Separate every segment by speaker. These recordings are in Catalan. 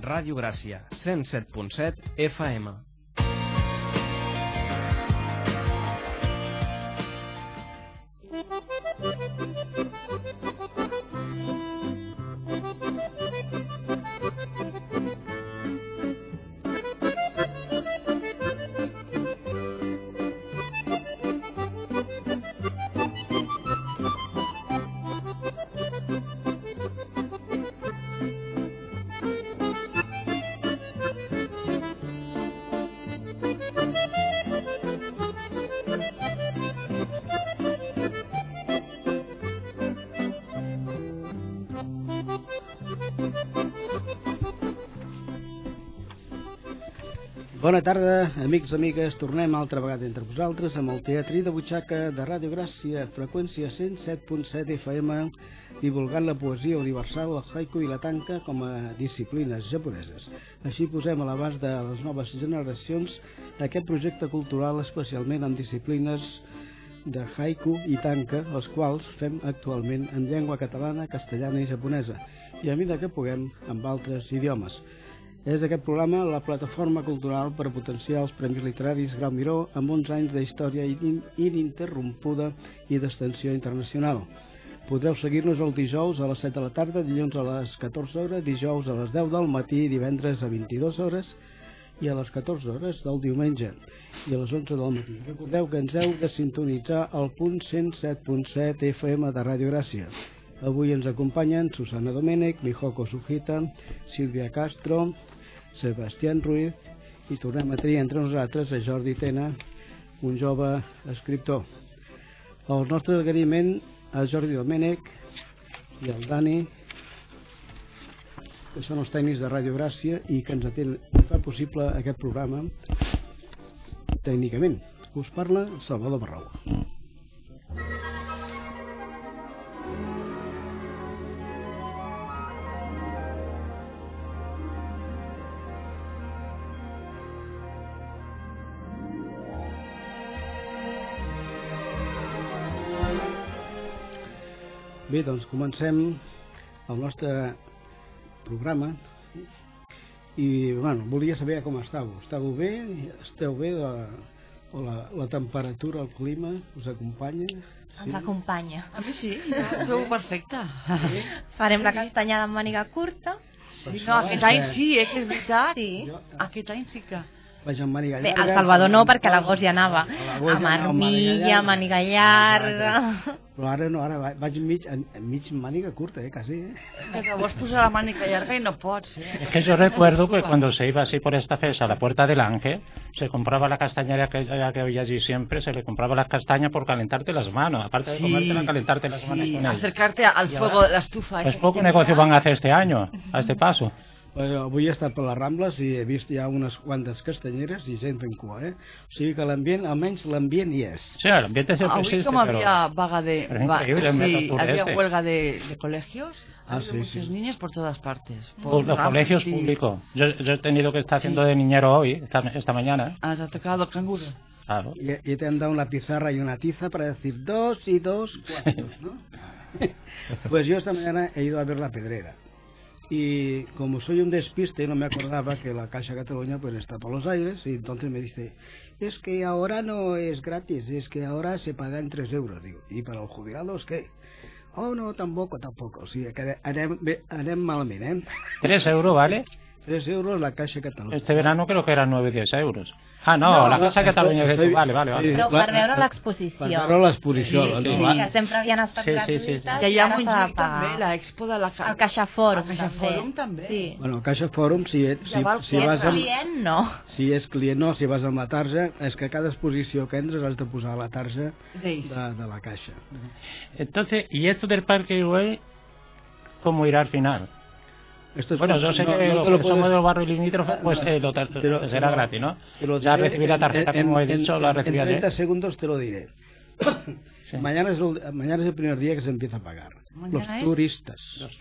Speaker 1: Ràdio Gràcia, 107.7 FM.
Speaker 2: Bona tarda, amics i amigues. Tornem altra vegada entre vosaltres amb el Teatrí de Butxaca de Ràdio Gràcia, freqüència 107.7 FM, divulgant la poesia universal, el haiku i la tanka com a disciplines japoneses. Així posem a l'abast de les noves generacions aquest projecte cultural, especialment amb disciplines de haiku i tanka, els quals fem actualment en llengua catalana, castellana i japonesa, i a mesura que puguem amb altres idiomes. És aquest programa la plataforma cultural per potenciar els Premis Literaris Grau Miró amb 11 anys de història ininterrompuda i d'extensió internacional. Podreu seguir-nos el dijous a les 7 de la tarda, dilluns a les 14 hores, dijous a les 10 del matí, divendres a 22 hores i a les 14 hores del diumenge i a les 11 del matí. Recordeu que ens heu de sintonitzar al punt 107.7 FM de Ràdio Gràcia. Avui ens acompanyen Susana Domènech, Mijoko Sujita, Sílvia Castro, Sebastián Ruiz, i tornem a tenir entre nosaltres a Jordi Tena, un jove escriptor. El nostre agraïment a Jordi Domènech i al Dani, que són els tècnics de Ràdio Gràcia i que ens fa possible aquest programa tècnicament. Us parla Salvador Barrau. Bé, doncs comencem el nostre programa i, bueno, volia saber com estàveu. Estàveu bé? Esteu bé? La temperatura, el clima us acompanya?
Speaker 3: Sí? Ens acompanya.
Speaker 4: A mi sí, ho trobo perfecte.
Speaker 3: Sí? Farem la castanyada amb màniga curta.
Speaker 4: Sí, no, aquest any sí, que és veritat. Sí. Aquest any sí que...
Speaker 2: Vaig amb màniga llarga.
Speaker 3: Bé, el Salvador no, perquè a l'agost ja anava amb armilla, màniga llarga.
Speaker 2: Però ara no, ara vaig mig màniga curta, quasi.
Speaker 4: Que te vols posar la màniga llarga i no pots,
Speaker 5: Es que yo recuerdo que cuando se iba así por esta fesa a la Puerta del Ángel, se compraba la castañera que había allí siempre, se le compraba las castañas por calentarte las manos, aparte de comértela, calentarte las manos con ellas.
Speaker 4: Acercarte al fuego de la estufa.
Speaker 5: Pues poco negocio van a hacer este año, a este paso.
Speaker 2: Avui he estat per les Rambles i he vist ja unes quantes castanyeres i gent fent cua, O sigui que l'ambient, almenys l'ambient hi és.
Speaker 5: Sí, l'ambient és el que existe,
Speaker 4: como había vaga de... había huelga de colegios, había muchos niños por todas partes.
Speaker 5: Por los colegios públicos. Yo he tenido que estar haciendo de niñero hoy, esta mañana.
Speaker 4: ¿Has tocado canguro?
Speaker 5: Claro.
Speaker 2: Y te han dado una pizarra y una tiza para decir 2 y 2, 4, ¿no? Pues yo esta mañana he ido a ver La Pedrera. Y como soy un despiste, no me acordaba que la Caixa Cataluña pues está por los aires, y entonces me dice, es que ahora no es gratis, es que ahora se pagan 3 euros. Digo, ¿y para los jubilados qué? Oh, no, tampoco. O sigui, que anem malament,
Speaker 5: 3 euros, ¿vale?
Speaker 2: 3 euros la Caixa Catalunya.
Speaker 5: Este verano creo que eran 9 o 10 euros. Ah, no, la Caixa Catalunya... Vale.
Speaker 3: Però per veure l'exposició.
Speaker 2: Per veure l'exposició.
Speaker 3: Sí, que sempre havien estat gratuïtes.
Speaker 4: Que hi ha Montjuïc també, l'Expo de la Caixa.
Speaker 3: El Caixa Fòrum
Speaker 4: també.
Speaker 3: Sí.
Speaker 2: Bueno, el Caixa Fòrum, si vas amb...
Speaker 3: client, no.
Speaker 2: Si és client, no. Si vas amb la tarja, és que cada exposició que entres has de posar la tarja de la Caixa.
Speaker 5: Entonces, ¿y esto del Parque Güell cómo irá al final? Bueno, yo sé que los que somos del barrio limítrofe, pues será gratis, ¿no? Ya recibí la tarjeta, como he dicho, la recibí ayer.
Speaker 2: En 30 segundos te lo diré. Sí. Mañana es el primer día que se empieza a pagar. Los turistas.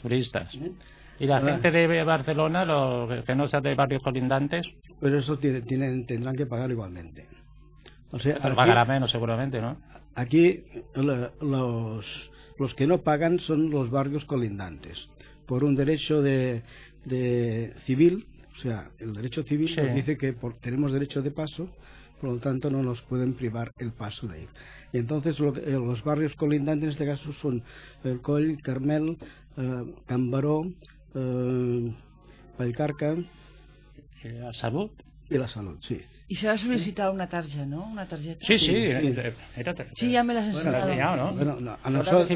Speaker 5: Y la gente de Barcelona, los que no sean de barrios colindantes,
Speaker 2: pues eso tendrán que pagar igualmente. O sea,
Speaker 5: pero pagará menos seguramente, ¿no?
Speaker 2: Aquí los que no pagan son los barrios colindantes. por un derecho de civil, o sea, el derecho civil nos dice que tenemos derecho de paso, por lo tanto no nos pueden privar el paso de ir. Y entonces los barrios colindantes en este caso son el Coll, Carmel, Can Baró, Vallcarca
Speaker 5: y la Salud.
Speaker 2: Y la Salud, sí.
Speaker 4: Y se va a solicitar una tarjeta, ¿no? Una tarjeta.
Speaker 5: Sí,
Speaker 4: ya me las has enseñado.
Speaker 5: ¿no?
Speaker 2: Bueno, a nosotros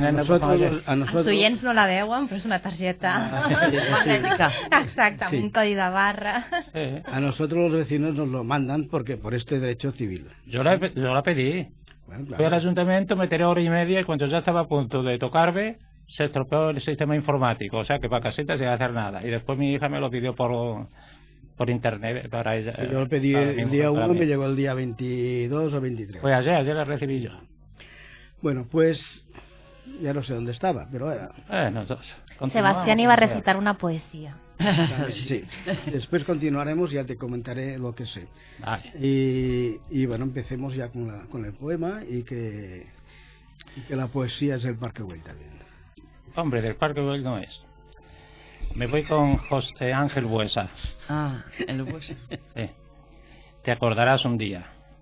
Speaker 3: no la deuen, pero es una tarjeta magnética. Exacto, un código de barra.
Speaker 2: A nosotros los vecinos nos lo mandan porque por este derecho civil.
Speaker 5: Yo la pedí. Bueno, claro. Fui al ayuntamiento, me tiré hora y media y cuando ya estaba a punto de tocarme se estropeó el sistema informático, o sea que para casita sin hacer nada. Y después mi hija me lo pidió por internet para ella.
Speaker 2: Yo lo pedí el día 1 y me llegó el día 22 o 23.
Speaker 5: Pues ayer la recibí yo.
Speaker 2: Bueno, pues ya no sé dónde estaba, pero
Speaker 3: Sebastián iba a recitar una poesía.
Speaker 2: Sí. Después continuaremos, ya te comentaré lo que sé.
Speaker 5: Vale.
Speaker 2: Y bueno, empecemos ya con el poema y que la poesía es del Parque Güell también.
Speaker 5: Hombre, del Parque Güell no es. Me voy con José Ángel Buesa.
Speaker 4: El Buesa.
Speaker 5: Sí. Te acordarás un día.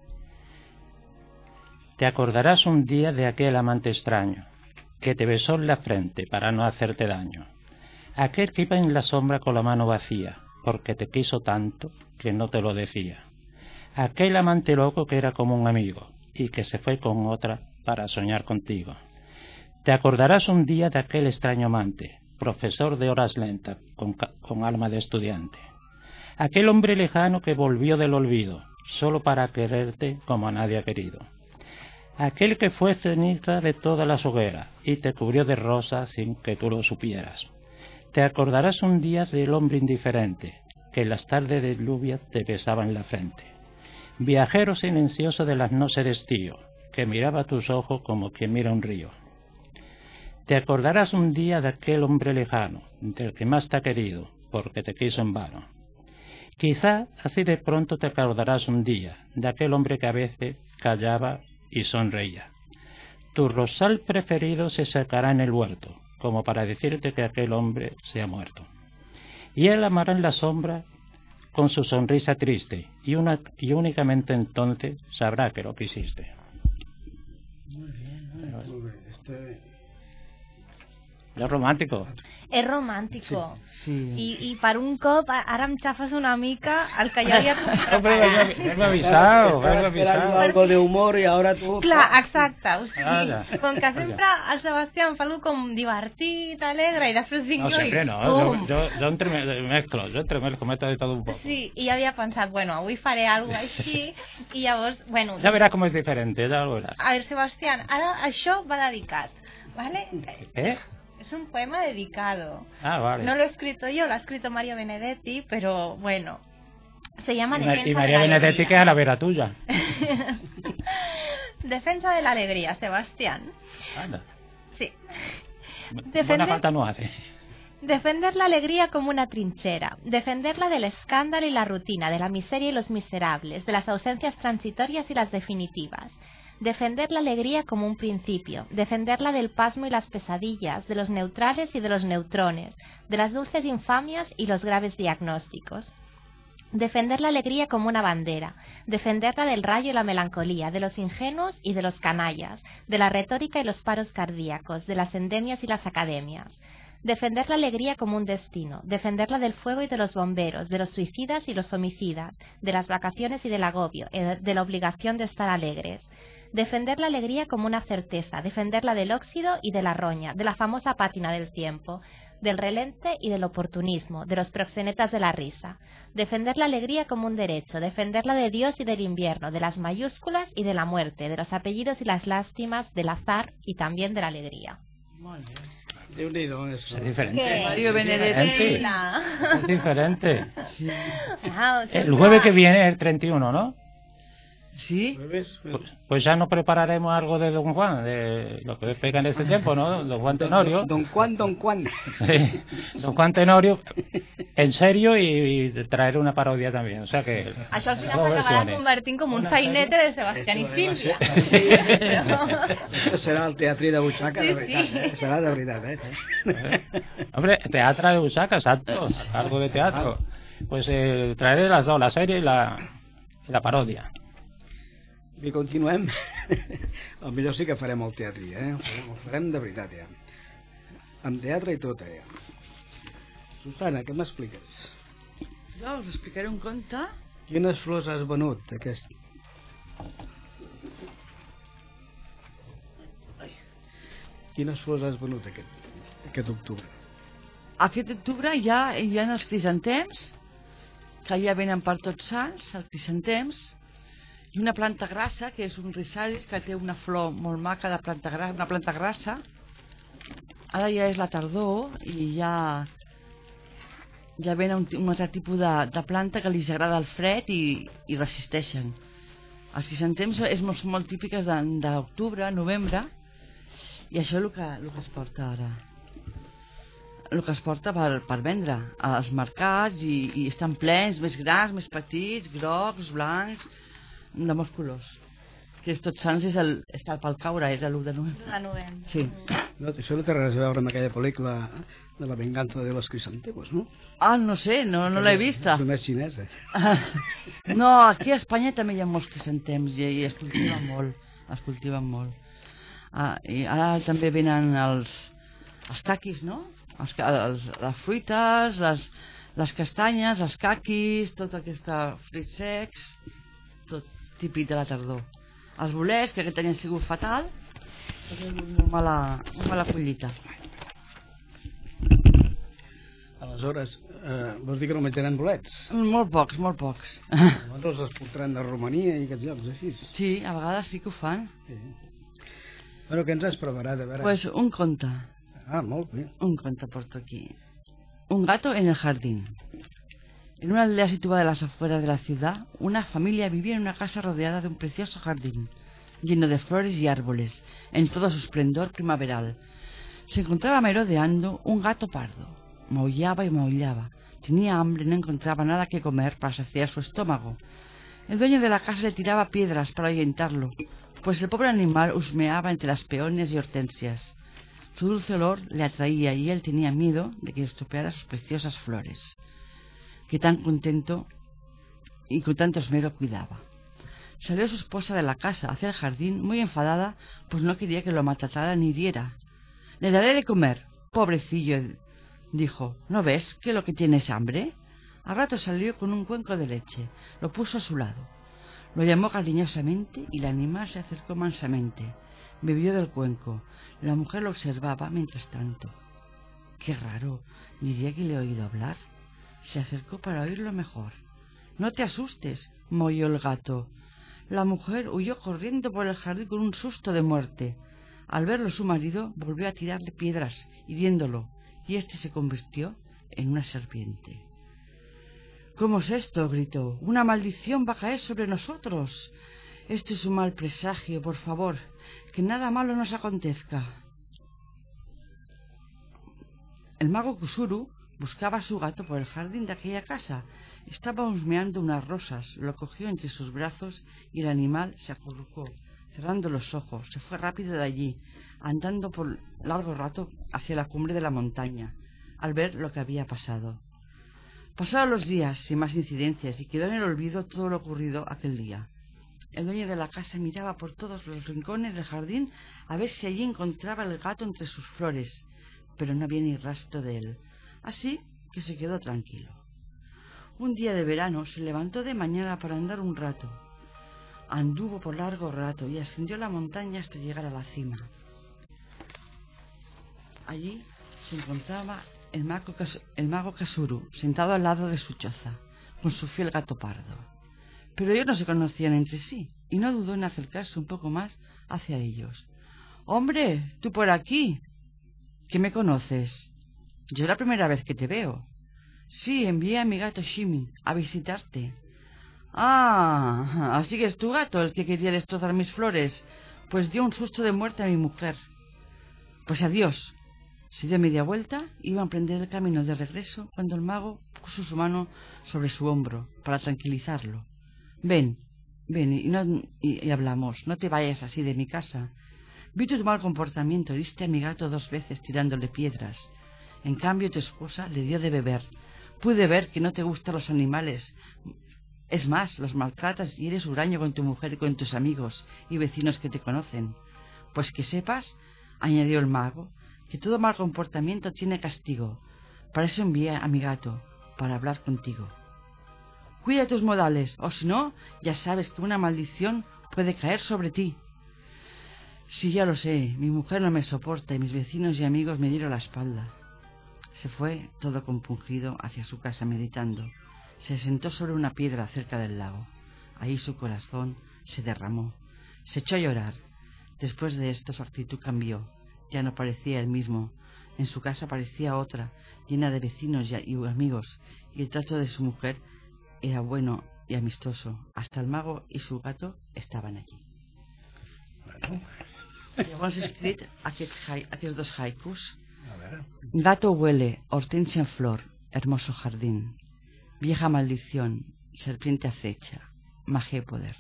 Speaker 5: Te acordarás un día de aquel amante extraño que te besó en la frente para no hacerte daño. Aquel que iba en la sombra con la mano vacía, porque te quiso tanto que no te lo decía. Aquel amante loco que era como un amigo y que se fue con otra para soñar contigo. Te acordarás un día de aquel extraño amante, profesor de horas lentas, con alma de estudiante. Aquel hombre lejano que volvió del olvido, solo para quererte como a nadie ha querido. Aquel que fue ceniza de toda la hoguera y te cubrió de rosas sin que tú lo supieras. Te acordarás un día del hombre indiferente, que en las tardes de lluvia te besaba en la frente. Viajero silencioso de las noches de estío, que miraba tus ojos como quien mira un río. Te acordarás un día de aquel hombre lejano, del que más te ha querido, porque te quiso en vano. Quizá así de pronto te acordarás un día de aquel hombre que a veces callaba y sonreía. Tu rosal preferido se secará en el huerto, como para decirte que aquel hombre se ha muerto. Y él amará en la sombra con su sonrisa triste, y únicamente entonces sabrá que lo quisiste.
Speaker 2: Muy bien,
Speaker 5: És romàntico.
Speaker 3: És romàntico.
Speaker 4: Sí.
Speaker 3: I per un cop, ara em xafes una mica el que jo havia preparat.
Speaker 5: Hem avisado.
Speaker 2: Algo de humor i ara tu...
Speaker 3: Clar, exacte. O sigui, com que sempre el Sebastià em fa algo com divertit, alegre, i després vinc jo i pum.
Speaker 5: Jo entremezclo, meto de tot un poc.
Speaker 3: Sí, i jo havia pensat, bueno, avui faré alguna cosa així, i llavors, bueno...
Speaker 5: Ja veràs com és diferent, ja ho veuràs.
Speaker 3: A ver, Sebastián, ara això va dedicat, ¿vale? Es un poema dedicado.
Speaker 5: Vale.
Speaker 3: No lo he escrito yo, lo ha escrito Mario Benedetti, pero bueno, se llama Defensa de la Alegría.
Speaker 5: Y María Benedetti que es a la vera tuya.
Speaker 3: Defensa de la Alegría, Sebastián.
Speaker 5: Anda.
Speaker 3: Sí.
Speaker 5: Buena falta no hace.
Speaker 3: Defender la alegría como una trinchera, defenderla del escándalo y la rutina, de la miseria y los miserables, de las ausencias transitorias y las definitivas. Defender la alegría como un principio, defenderla del pasmo y las pesadillas, de los neutrales y de los neutrones, de las dulces infamias y los graves diagnósticos. Defender la alegría como una bandera, defenderla del rayo y la melancolía, de los ingenuos y de los canallas, de la retórica y los paros cardíacos, de las endemias y las academias. Defender la alegría como un destino, defenderla del fuego y de los bomberos, de los suicidas y los homicidas, de las vacaciones y del agobio, de la obligación de estar alegres. Defender la alegría como una certeza, defenderla del óxido y de la roña, de la famosa pátina del tiempo, del relente y del oportunismo, de los proxenetas de la risa. Defender la alegría como un derecho, defenderla de Dios y del invierno, de las mayúsculas y de la muerte, de los apellidos y las lástimas, del azar y también de la alegría.
Speaker 2: Muy bien. Déu-n'hi-do,
Speaker 5: és diferente.
Speaker 4: Mario Benedetti.
Speaker 5: Es diferente.
Speaker 2: Sí.
Speaker 5: El jueves que viene es el 31, ¿no?
Speaker 4: ¿Sí?
Speaker 5: Pues ya nos prepararemos algo de Don Juan, de lo que pega en ese tiempo, ¿no? Don Juan Tenorio.
Speaker 2: Don Juan.
Speaker 5: Sí, Don Juan Tenorio. en serio y traer una parodia también. O sea que...
Speaker 3: Això al final s'acabarà convertint com un sainete de Sebastián i Sílvia.
Speaker 2: Serà el teatre de butxaca, de veritat, serà de veritat,
Speaker 5: Hombre, teatre de butxaca, exacto, algo de teatro. Pues traeré las dos, la serie y la parodia.
Speaker 2: I continuem. El millor sí que farem el teatre, ho farem de veritat, ja. Amb teatre i tot, ja. Susana, què m'expliques?
Speaker 4: Jo us explicaré un conte.
Speaker 2: Quines flors has venut, aquest? Quines flors has venut aquest octubre?
Speaker 4: Aquest octubre hi ha els crisantems, que ja venen per Tots Sants, els crisantems, i una planta grassa, que és un risalis, que té una flor molt maca de planta grassa, una planta grassa. Ara ja és la tardor i ja ven un altre tipus de planta que li agrada el fred i resisteixen. Els crisantems són molt típiques d'octubre, novembre, i això és el que es porta ara. El que es porta per vendre als mercats i estan plens, més grans, més petits, grocs, blancs, de molts colors. Que Tots Sants està pel caure, és l'1 de novembre. Sí.
Speaker 2: No, això no té res a veure amb aquella pel·lícula de la venganza de los crisantemos, no?
Speaker 4: No sé, no l'he vista.
Speaker 2: És més xinesa.
Speaker 4: No, aquí a Espanya també hi ha molts crisantems i es cultiven molt. I ara també venen els caquis, no? Les fruites, les castanyes, els caquis, tot aquests fruits secs, tot típic de la tardor. Els bolets, que aquest any han sigut fatal, perquè una mala collita.
Speaker 2: Aleshores, vols dir que no menjaran bolets?
Speaker 4: Molt pocs, molt pocs.
Speaker 2: Aleshores els portaran de Romania i aquests llocs així?
Speaker 4: Sí, a vegades sí que ho fan.
Speaker 2: Sí. Però què ens has preparat? A veure?
Speaker 4: Pues un conte.
Speaker 2: Molt bé.
Speaker 4: Un conte porto aquí. Un gato en el jardín. En una aldea situada a las afueras de la ciudad, una familia vivía en una casa rodeada de un precioso jardín, lleno de flores y árboles, en todo su esplendor primaveral. Se encontraba merodeando un gato pardo. Maullaba y maullaba. Tenía hambre y no encontraba nada que comer para saciar su estómago. El dueño de la casa le tiraba piedras para ahuyentarlo, pues el pobre animal husmeaba entre las peonias y hortensias. Su dulce olor le atraía y él tenía miedo de que estropeara sus preciosas flores, que tan contento y con tanto esmero cuidaba. Salió su esposa de la casa hacia el jardín muy enfadada, pues no quería que lo maltratara ni hiriera. «Le daré de comer, pobrecillo», dijo. «¿No ves que lo que tiene es hambre?» Al rato salió con un cuenco de leche, lo puso a su lado. Lo llamó cariñosamente y el animal se acercó mansamente. Bebió del cuenco. La mujer lo observaba mientras tanto. «Qué raro, diría que le he oído hablar». Se acercó para oírlo mejor. «No te asustes», maulló el gato. La mujer huyó corriendo por el jardín con un susto de muerte. Al verlo su marido volvió a tirarle piedras, hiriéndolo, y éste se convirtió en una serpiente. «¿Cómo es esto?», gritó. «Una maldición va a caer sobre nosotros. Este es un mal presagio, por favor, que nada malo nos acontezca». El mago Kusuru buscaba a su gato por el jardín de aquella casa. Estaba husmeando unas rosas, lo cogió entre sus brazos y el animal se acurrucó. Cerrando los ojos, se fue rápido de allí, andando por largo rato hacia la cumbre de la montaña, al ver lo que había pasado. Pasaron los días sin más incidencias y quedó en el olvido todo lo ocurrido aquel día. El dueño de la casa miraba por todos los rincones del jardín a ver si allí encontraba el gato entre sus flores, pero no había ni rastro de él. Así que se quedó tranquilo. Un día de verano se levantó de mañana para andar un rato. Anduvo por largo rato y ascendió la montaña hasta llegar a la cima. Allí se encontraba el mago Kasuru, sentado al lado de su choza, con su fiel gato pardo. Pero ellos no se conocían entre sí, y no dudó en acercarse un poco más hacia ellos. «Hombre, tú por aquí, ¿que me conoces?» «Yo es la primera vez que te veo». «Sí, envié a mi gato Shimi a visitarte». «Ah, así que es tu gato el que quería destrozar mis flores, pues dio un susto de muerte a mi mujer». «Pues adiós. Se dio media vuelta, iba a emprender el camino de regreso cuando el mago puso su mano sobre su hombro para tranquilizarlo. Ven y hablamos, no te vayas así de mi casa. Vi tu mal comportamiento, heriste a mi gato 2 veces tirándole piedras. En cambio tu esposa le dio de beber. Pude ver que no te gustan los animales. Es más, los maltratas y eres huraño con tu mujer y con tus amigos y vecinos que te conocen. Pues que sepas, añadió el mago, que todo mal comportamiento tiene castigo. Para eso envié a mi gato, para hablar contigo. Cuida tus modales, o si no, ya sabes que una maldición puede caer sobre ti. Sí, ya lo sé, mi mujer no me soporta y mis vecinos y amigos me dieron la espalda. Se fue todo compungido hacia su casa meditando. Se sentó sobre una piedra cerca del lago. Ahí su corazón se derramó. Se echó a llorar. Después de esto su actitud cambió. Ya no parecía el mismo. En su casa parecía otra, llena de vecinos y amigos, y el trato de su mujer era bueno y amistoso. Hasta el mago y su gato estaven allí. Llavors he escrit aquests 2 haikus. Gato huele, hortensia en flor, hermoso jardín. Vieja maldición, serpiente acecha, magia y poder.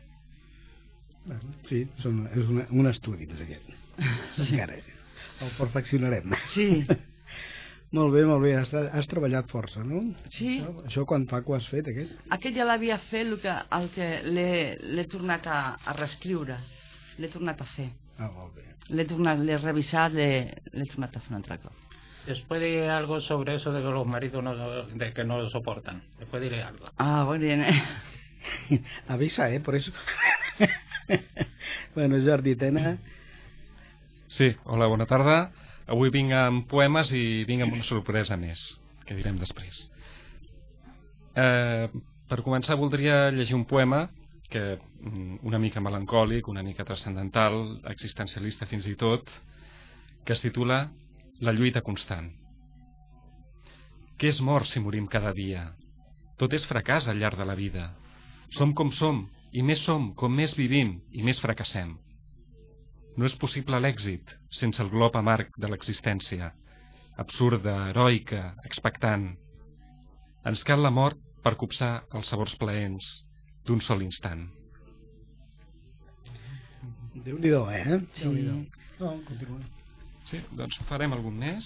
Speaker 2: Sí, és un estudi, doncs, aquest. Encara. El perfeccionarem.
Speaker 4: Sí.
Speaker 2: Molt bé. Has treballat força, no?
Speaker 4: Sí.
Speaker 2: Això quan fa que ho has fet, aquest?
Speaker 4: Aquest ja l'havia fet, el que l'he tornat a reescriure. L'he tornat a fer.
Speaker 2: Ah, molt bé.
Speaker 4: L'he revisat, l'he tornat a fer un altre cop.
Speaker 5: Después diré algo sobre eso de que los maridos de que no lo soportan. Después diré algo.
Speaker 4: Ah, muy bien.
Speaker 2: Avisa, por eso. Bueno, Jordi, Tena.
Speaker 6: Sí, hola, bona tarda. Avui vinc amb poemes i vinc amb una sorpresa més, que direm després. Per començar voldria llegir un poema que una mica melancòlic, una mica transcendental, existencialista fins i tot, que es titula La lluita constant. Què és mort si morim cada dia? Tot és fracàs al llarg de la vida. Som com som, i més som com més vivim i més fracassem. No és possible l'èxit sense el glob amarg de l'existència, absurda, heroica, expectant. Ens cal la mort per copsar els sabors plaents d'un sol instant.
Speaker 2: Déu-n'hi-do,
Speaker 4: Sí.
Speaker 2: No, continua.
Speaker 6: Sí, doncs farem algun més.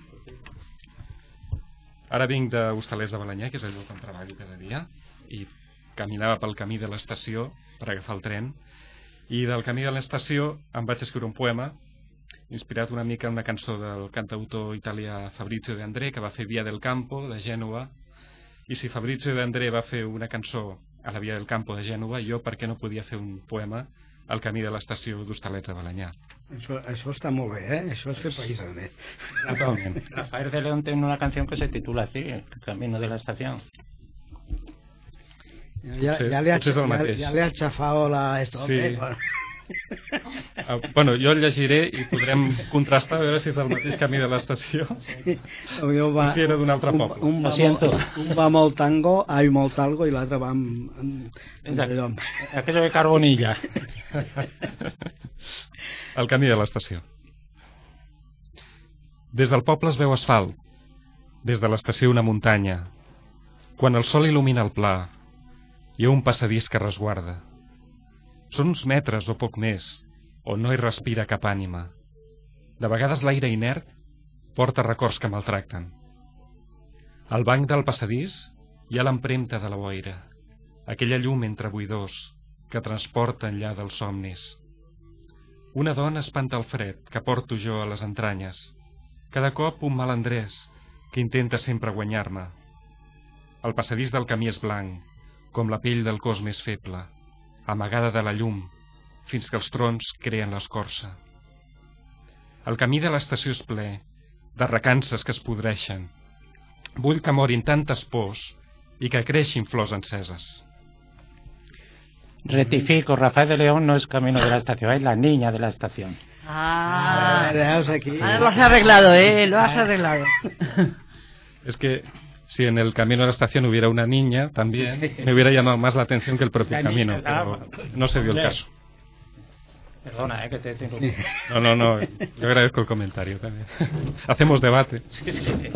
Speaker 6: Ara vinc d'Hostalets de Balenyà, que és el lloc on treballo cada dia, i caminava pel camí de l'estació per agafar el tren, i del camí de l'estació em vaig escriure un poema inspirat una mica en una cançó del cantautor italià Fabrizio De André, que va fer Via del Campo de Gènova, i si Fabrizio De André va fer una cançó a la Via del Campo de Gènova, jo per què no podia fer un poema al camí de l'estació d'Hostalets de Balenyà?
Speaker 2: Això està molt bé, Això és fer país,
Speaker 6: Totalment.
Speaker 5: Rafael de León tiene una canción que se titula así, El camino de la estación.
Speaker 2: Ja li ha xafat la...
Speaker 6: Sí. Bueno, jo el llegiré i podrem contrastar a veure si és el mateix camí de l'estació o si era d'un altre poble.
Speaker 2: Un va molt tango, molt algo, i l'altre va amb
Speaker 5: aquello de Carbonilla.
Speaker 6: El camí de l'estació. Des del poble es veu asfalt, des de l'estació una muntanya. Quan el sol il·lumina el pla, hi ha un passadís que resguarda. Són uns metres o poc més, on no hi respira cap ànima. De vegades l'aire inert porta records que maltracten. Al banc del passadís hi ha l'empremta de la boira, aquella llum entre buidors que transporta enllà dels somnis. Una dona espanta el fred que porto jo a les entranyes. Cada cop un malandrès que intenta sempre guanyar-me. El passadís del camí és blanc, com la pell del cos més feble, amagada de la llum, fins que els trons creen l'escorça. El camí de l'estació és ple, de recances que es podreixen. Vull que morin tantes pors i que creixin flors enceses.
Speaker 5: Rectifico, Rafael de León no es camino de la estación, es la niña de la estación.
Speaker 2: Aquí.
Speaker 4: Lo has arreglado, lo has arreglado.
Speaker 6: Es que si en el camino a la estación hubiera una niña también, me hubiera llamado más la atención que el propio camino, pero no se dio el caso.
Speaker 5: Perdona, que te tengo.
Speaker 6: No, yo agradezco el comentario también. Hacemos debate.
Speaker 5: Sí.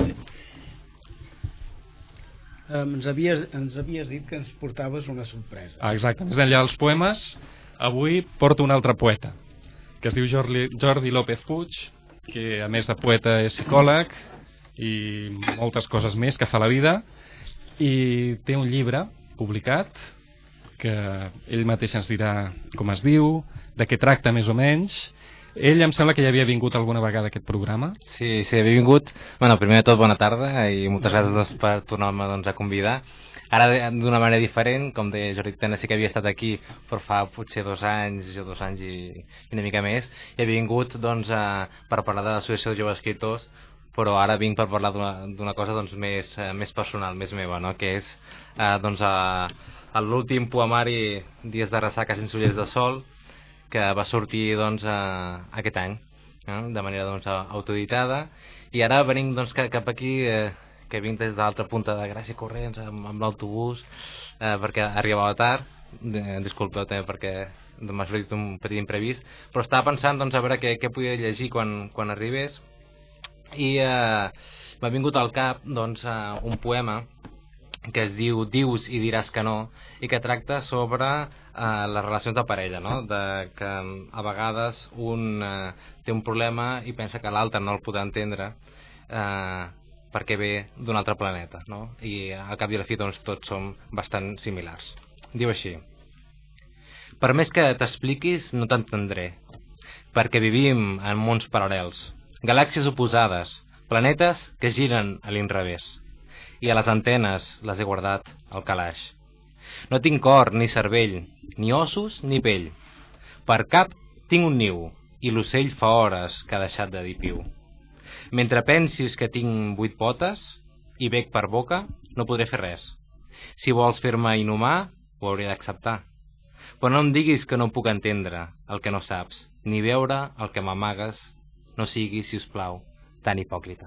Speaker 2: Ens havies dit que ens portaves una sorpresa.
Speaker 6: Exacte, més enllà dels poemes, avui porto un altre poeta, que es diu Jordi López Puig, que a més de poeta és psicòleg i moltes coses més que fa a la vida, i té un llibre publicat que ell mateix ens dirà com es diu, de què tracta més o menys. Ell em sembla que ja havia vingut alguna vegada a aquest programa.
Speaker 7: Sí, havia vingut. Bueno, primer de tot, bona tarda i moltes gràcies per tornar-me a convidar. Ara d'una manera diferent, com deia Jordi Tena, sí que havia estat aquí però fa potser 2 anys i una mica més, i havia vingut per parlar de l'Associació de Joves Escriptors, però ara vinc per parlar d'una cosa més personal, més meva, no? Que és l'últim poemari Dies de ressaca sense ullers de sol, que va sortir aquest any, de manera autoeditada, i ara venim cap aquí, que vinc des de l'altra punta de Gràcia Corrents amb l'autobús, perquè arribava tard, disculpeu també perquè m'ha sortit un petit imprevist, però estava pensant a veure què podia llegir quan arribés, i m'ha vingut al cap un poema que es diu Dius i diràs que no, i que tracta sobre les relacions de parella, no? Que a vegades un té un problema i pensa que l'altre no el podrà entendre perquè ve d'un altre planeta, no? I al cap i a la fi tots som bastant similars. Diu així: per més que t'expliquis no t'entendré, perquè vivim en mons paral·lels, galàxies oposades, planetes que giren a l'inrevés, i a les antenes les he guardat al calaix. No tinc cor ni cervell, ni ossos ni pell. Per cap tinc un niu, i l'ocell fa hores que ha deixat de dir piu. Mentre pensis que tinc 8 potes i bec per boca, no podré fer res. Si vols fer-me inhumà, ho hauré d'acceptar. Però no em diguis que no puc entendre el que no saps, ni veure el que m'amagues. No siguis, si us plau, tan hipòcrita.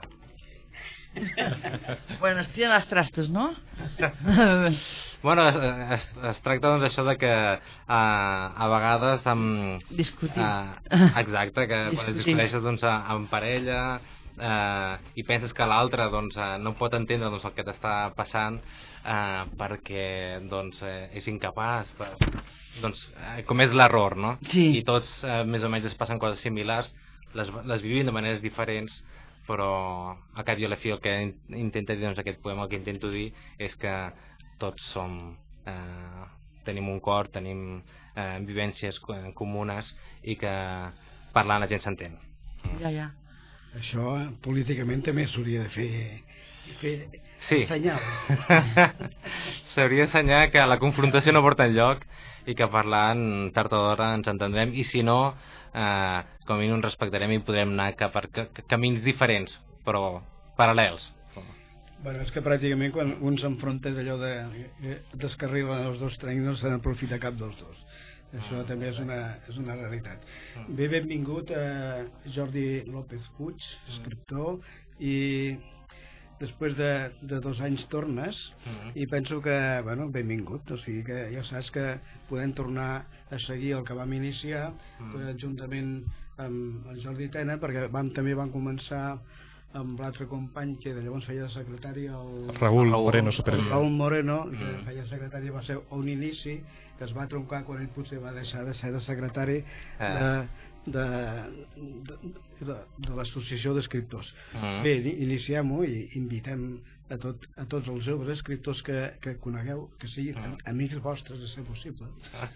Speaker 4: Bueno, es tiren els trastos, no?
Speaker 7: Bueno, es tracta això de que a vegades
Speaker 4: discutir.
Speaker 7: Exacte, que quan es discuteixes en parella i penses que l'altre no pot entendre el que t'està passant perquè és incapaç, com és l'error, no?
Speaker 4: Sí.
Speaker 7: I tots més o menys es passen coses similars, les vivim de maneres diferents, però a cap i a la fi el que intenta dir aquest poema, el que intento dir és que tots tenim un cor, tenim vivències comunes i que parlant la gent s'entén.
Speaker 4: Ja.
Speaker 2: Això políticament també s'hauria de fer ensenyar.
Speaker 7: S'hauria d'ensenyar que la confrontació no porta enlloc i que parlant tard o d'hora ens entendrem, i si no, com a mínim ens respectarem i podrem anar cap a camins diferents però paral·lels.
Speaker 2: Bueno, és que pràcticament quan un s'enfronta d'allò de descarrilen els dos trens no se n'aprofita cap dels dos. Això també és una realitat. Bé, benvingut a Jordi López Puig, escriptor, i després de 2 anys tornes, i penso que, bueno, benvingut, o sigui que ja saps que podem tornar a seguir el que vam iniciar juntament amb el Jordi Tena, perquè també van començar amb l'altre company que de llavors feia de secretari, el
Speaker 6: Raúl Moreno Superviviente.
Speaker 2: Raúl Moreno, que feia secretari, va ser un inici que es va troncar quan ell potser va deixar de ser de secretari de l'associació d'escriptors. Bé, iniciem-ho i invitem a tots els joves escriptors que conegueu, que siguin amics vostres, a ser possible.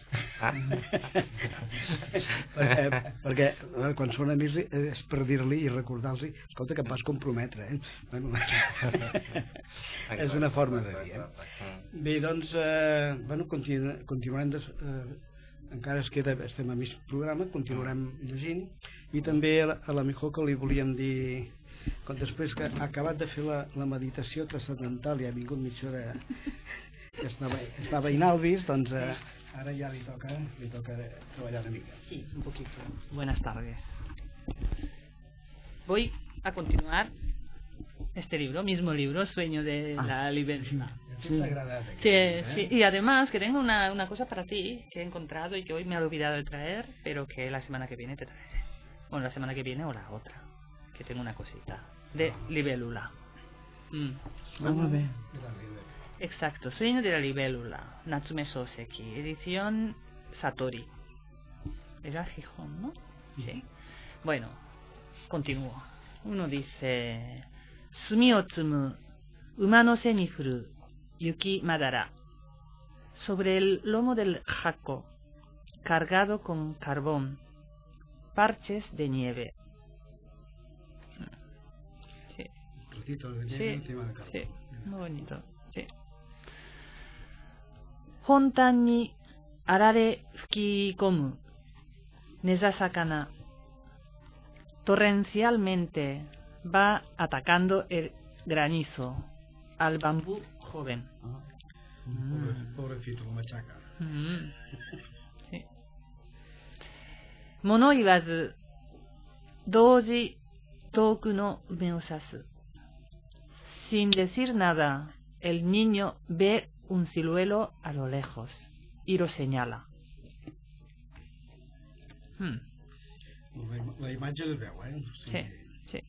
Speaker 2: Perquè quan són amics és per dir-li i recordar-los, escolta, que em vas comprometre, Bueno, és una forma de dir, Bé, doncs, continuarem encara estem a mig programa, continuarem llegint, i també a la Mijó que li volíem dir, després que ha acabat de fer la meditació transcendental i ha vingut mitja hora que estava inalvis, doncs ara ja li toca treballar una mica.
Speaker 8: Sí, un poquito. Buenas tardes. Voy a continuar este libro, mismo libro, Sueño de la Libertad.
Speaker 2: Sí.
Speaker 8: Sí, y además que tengo una cosa para ti que he encontrado y que hoy me he olvidado de traer, pero que la semana que viene te traeré. Bueno, la semana que viene o la otra, que tengo una cosita de libélula.
Speaker 2: Muy bien.
Speaker 8: Exacto, Sueño de la libélula, Natsume Soseki, edición Satori. Era Gijón, ¿no? Sí. Bueno, continúo. Uno dice: Sumi o tsumu, uma no se ni furu, yuki madara. Sobre el lomo del jaco, cargado con carbón, parches de nieve. Sí. Sí, sí, muy bonito. Sí. Hontan ni arare fukikomu, nezasakana. Torrencialmente va atacando el granizo al bambú joven.
Speaker 2: Pobrecito, lo machaca.
Speaker 8: Sí. Mono iwazu, douji toku no ume o sasu. Sin decir nada, el niño ve un ciruelo a lo lejos y lo señala.
Speaker 2: La imatge es veu,
Speaker 8: Sí, sí.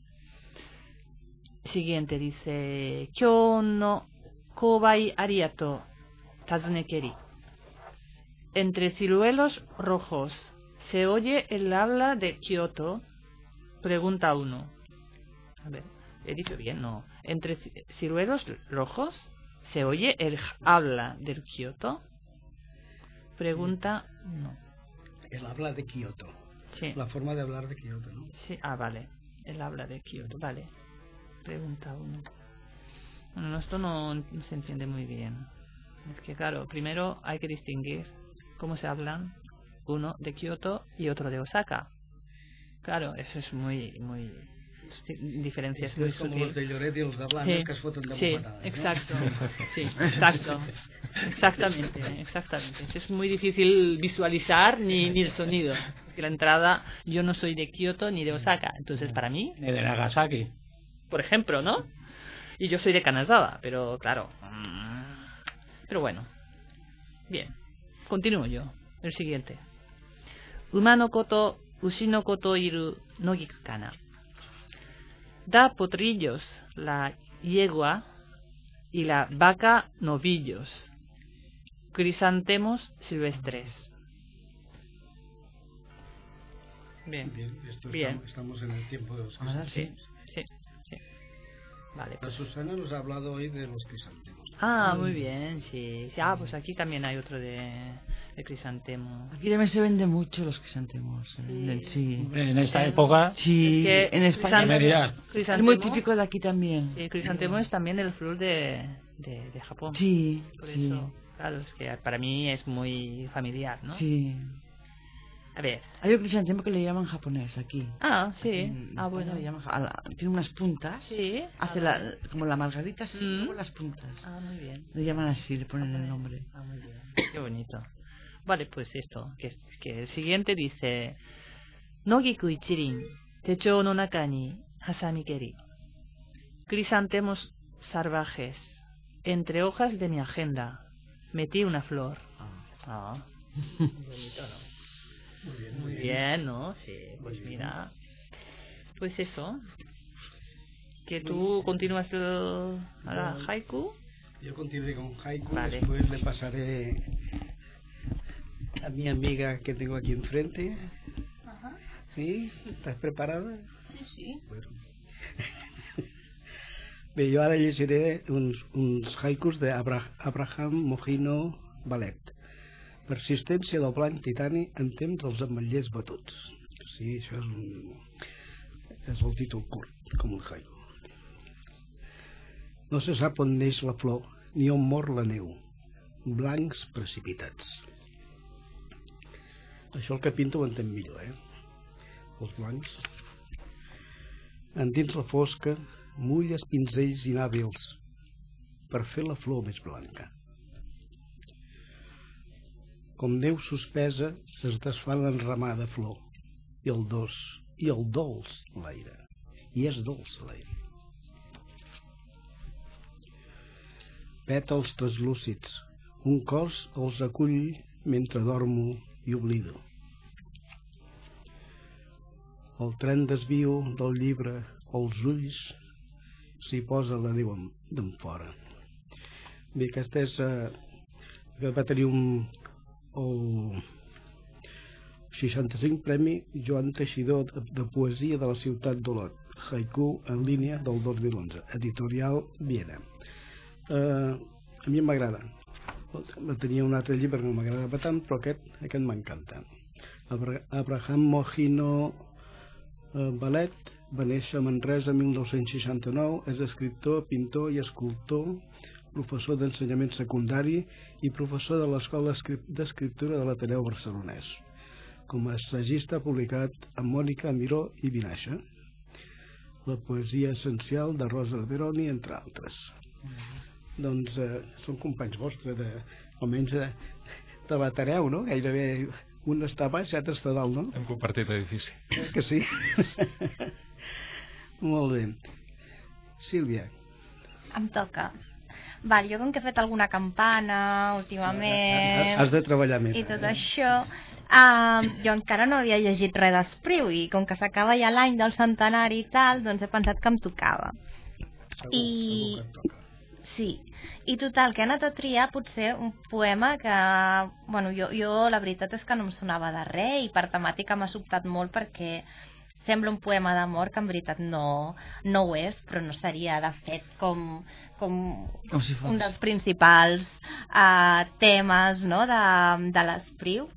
Speaker 8: Siguiente dice: Kyou no kobai ariato tazunekeri. Entre ciruelos rojos, ¿se oye el habla de Kioto? Pregunta uno. A ver, ¿he dicho bien? No. Entre ciruelos rojos, ¿se oye el habla del Kioto? Pregunta uno.
Speaker 2: El habla de Kioto.
Speaker 8: Sí.
Speaker 2: La forma de hablar de Kioto, ¿no?
Speaker 8: Sí, vale. El habla de Kioto, vale. Pregunta uno. Bueno, esto no se entiende muy bien. Es que, claro, primero hay que distinguir cómo se hablan uno de Kioto y otro de Osaka. Claro, eso es muy diferencias muy
Speaker 2: como
Speaker 8: sutil.
Speaker 2: los de Lloret y los de Blanes, que es foten de bofetadas, ¿no?
Speaker 8: Exacto. Sí, exacto. Exactamente. Es muy difícil visualizar ni el sonido. Porque la entrada, yo no soy de Kioto ni de Osaka, entonces para mí,
Speaker 5: Ni de Nagasaki.
Speaker 8: por ejemplo, ¿no? Y yo soy de Kanazawa, pero claro. Pero bueno. Bien. Continúo yo. El siguiente. Uma no koto, ushi no koto iru nogiku kana. Da potrillos la yegua y la vaca novillos. Crisantemos silvestres. Bien. Bien.
Speaker 2: Estamos en el tiempo de los
Speaker 8: Ahora
Speaker 2: crisantemos.
Speaker 8: Sí. Vale,
Speaker 2: La
Speaker 8: pues.
Speaker 2: Susana nos ha hablado hoy de los crisantemos.
Speaker 8: Muy bien, sí. Pues aquí también hay otro de crisantemo.
Speaker 4: Aquí también se vende mucho los crisantemos. Sí.
Speaker 5: Hombre, en esta época.
Speaker 4: Sí,
Speaker 8: Es que
Speaker 4: en España. Es muy típico de aquí también.
Speaker 8: Sí, crisantemo es también el flor de Japón.
Speaker 4: Sí.
Speaker 8: Por eso, claro, es que para mí es muy familiar, ¿no?
Speaker 4: Sí.
Speaker 8: A ver.
Speaker 4: Hay un crisantemo que le llaman japonés aquí.
Speaker 8: Sí.
Speaker 4: Bueno. Tiene unas puntas.
Speaker 8: Sí.
Speaker 4: Hace como la margarita, así, luego las puntas.
Speaker 8: Muy bien.
Speaker 4: Lo llaman así, le ponen el nombre.
Speaker 8: Muy bien. Qué bonito. Vale, pues esto, que el siguiente dice: Nogiku ichirin, techou no naka ni hasamikeri. Crisantemos salvajes, entre hojas de mi agenda, metí una flor. Bonito, ¿no? Muy bien, ¿no? Sí, pues mira. Pues eso. Que tú continúas a la haiku.
Speaker 2: Yo continuaré con haiku,
Speaker 8: vale.
Speaker 2: Después le pasaré a mi amiga que tengo aquí enfrente. ¿Sí? ¿Estás preparada?
Speaker 8: Sí.
Speaker 2: Bueno. Bé, jo ara llegiré uns haikus d'Abraham Mojino Ballet. Persistència del blanc titani en temps dels ametllers batuts. Sí, això és el títol curt, com un haiku. No se sap on neix la flor ni on mor la neu. Blancs precipitats. Això el que pinta ho entén millor, Els blancs. Endins la fosca, mulles pinzells inhàbils per fer la flor més blanca. Com neu suspesa es desfà l'enramada flor i el dolç l'aire. I és dolç l'aire. pètals translúcids, un cos els acull mentre dormo i oblido. El tren desvio del llibre als ulls s'hi posa la neu d'en fora. Bé, aquesta és que va tenir el 65 Premi Joan Teixidor de Poesia de la Ciutat d'Olot, Haiku en línia del 2011, editorial Viena. A mi m'agrada. Tenia un altre llibre que no m'agradava tant, però aquest m'encanta. Abraham Mojino Balet va néixer a Manresa en 1969, és escriptor, pintor i escultor, professor d'ensenyament secundari i professor de l'Escola d'Escriptura de l'Ateneu Barcelonès. Com a assagista ha publicat amb Mònica Miró i Vinaixa, La poesia essencial de Rosa Alberoni, entre altres. Doncs són companys vostres, almenys de l'Ateneu, no? Gairebé un està a baix i l'altre està a dalt, no?
Speaker 6: Hem compartit l'edifici.
Speaker 2: Que sí? Molt bé. Sílvia.
Speaker 3: Em toca. Val, jo com que he fet alguna campana últimament...
Speaker 2: Has de treballar més.
Speaker 3: I tot això... jo encara no havia llegit res d'Espriu i com que s'acaba ja l'any del centenari i tal, doncs he pensat que em tocava. Sí, i total, que he anat a triar potser un poema que, bueno, jo la veritat és que no em sonava de res i per temàtica m'ha sobtat molt perquè sembla un poema d'amor que en veritat no ho és, però no seria de fet com si fos un dels principals temes, no, de l'Espriu.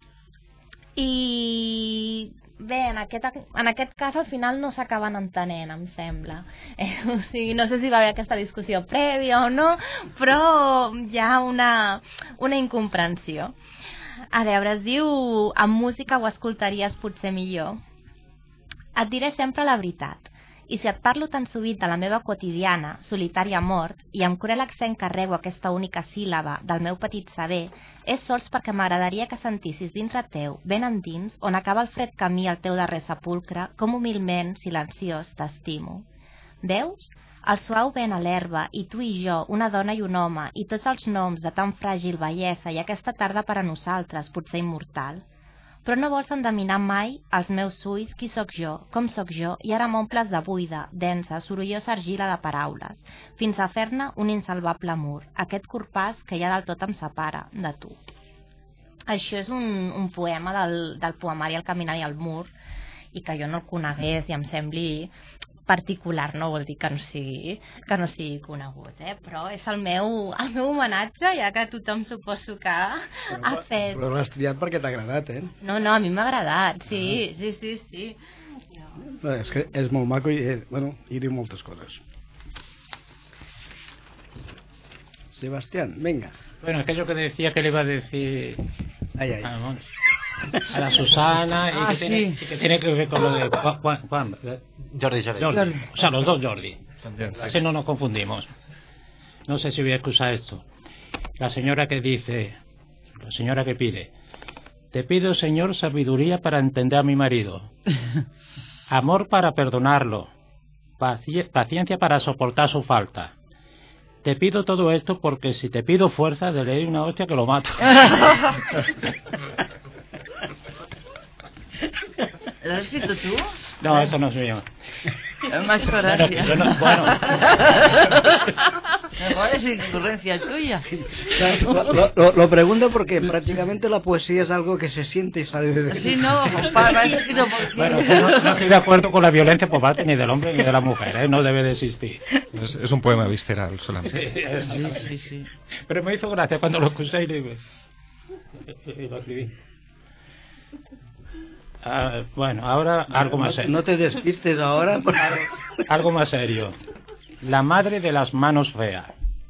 Speaker 3: I bé, en aquest cas al final no s'acaben entenent, em sembla. O sigui, no sé si va haver aquesta discussió prèvia o no, però hi ha una incomprensió. A veure, es diu: amb música ho escoltaries potser millor. Et diré sempre la veritat, i si et parlo tan sovint de la meva quotidiana, solitària mort, i amb cruel accent carrego aquesta única síl·laba del meu petit saber, és sols perquè m'agradaria que sentissis dintre teu, ben endins, on acaba el fred camí al teu darrer sepulcre, com humilment, silenciós, t'estimo. Veus? El suau vent a l'herba, i tu i jo, una dona i un home, i tots els noms de tan fràgil bellesa i aquesta tarda per a nosaltres, potser immortal. Però no vols endeminar mai als meus ulls qui sóc jo, com sóc jo, i ara m'omples de buida, densa, sorollosa argila de paraules, fins a fer-ne un insalvable mur, aquest corpàs que ja del tot em separa de tu. Això és un poema del poemari El caminar i el mur, i que jo no el conegués i em sembli particular, no vol dir que no sigui conegut, però és el meu homenatge, ja que tothom suposo que ha fet.
Speaker 2: Però l'has triat perquè t'ha agradat,
Speaker 3: No, a mi m'ha agradat, sí.
Speaker 2: És que és molt maco i, hi diu moltes coses. Sebastián, venga.
Speaker 5: Bueno, aquello que decía que le iba a decir a la Susana y que tiene que ver con lo de Juan.
Speaker 7: Jordi.
Speaker 5: O sea, los dos Jordi. Así no nos confundimos. No sé si voy a excusar esto. La señora que pide: te pido, Señor, sabiduría para entender a mi marido, amor para perdonarlo, paciencia para soportar su falta. Te pido todo esto porque si te pido fuerza, de leer una hostia que lo mato.
Speaker 4: ¿Lo has escrito tú?
Speaker 5: No, eso no es mío.
Speaker 4: Es más gracia.
Speaker 5: Bueno.
Speaker 4: Mejor es incurrencia tuya.
Speaker 2: Lo pregunto porque prácticamente la poesía es algo que se siente y sale de dentro.
Speaker 4: Sí, no, escrito por...
Speaker 5: Bueno, no estoy de acuerdo con la violencia por parte ni del hombre ni de la mujer, no debe de existir.
Speaker 6: Es un poema visceral solamente.
Speaker 5: Sí. Pero me hizo gracia cuando lo escuché y lo escribí. Bueno, ahora algo más serio.
Speaker 2: No te despistes ahora.
Speaker 5: Algo más serio. La madre de las manos feas.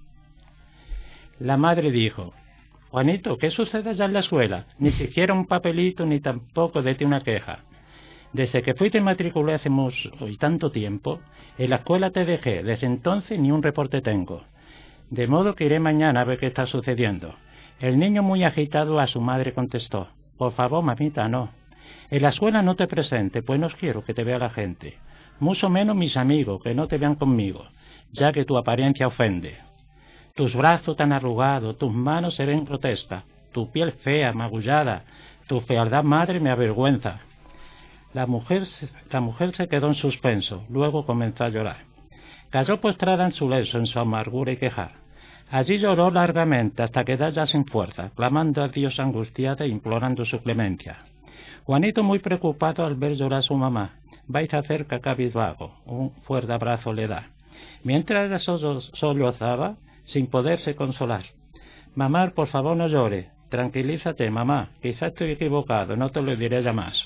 Speaker 5: La madre dijo: Juanito, ¿qué sucede ya en la escuela? Ni siquiera un papelito ni tampoco de ti una queja. Desde que fui te matriculé hace hoy tanto tiempo, en la escuela te dejé, desde entonces ni un reporte tengo. De modo que iré mañana a ver qué está sucediendo. El niño muy agitado a su madre contestó: por favor, mamita, no. En la escuela no te presente, pues no quiero que te vea la gente. Mucho menos mis amigos, que no te vean conmigo, ya que tu apariencia ofende. tus brazos tan arrugados, tus manos se ven grotescas, tu piel fea, magullada, tu fealdad madre me avergüenza. La mujer se quedó en suspenso, luego comenzó a llorar. Cayó postrada en su lecho, en su amargura y quejar. Allí lloró largamente hasta quedar ya sin fuerza, clamando a Dios angustiada e implorando su clemencia. Juanito, muy preocupado al ver llorar a su mamá, va y se acerca cabizbajo, un fuerte abrazo le da. Mientras ella sollozaba, sin poderse consolar. Mamá, por favor no llore, tranquilízate, mamá, quizá estoy equivocado, no te lo diré ya más.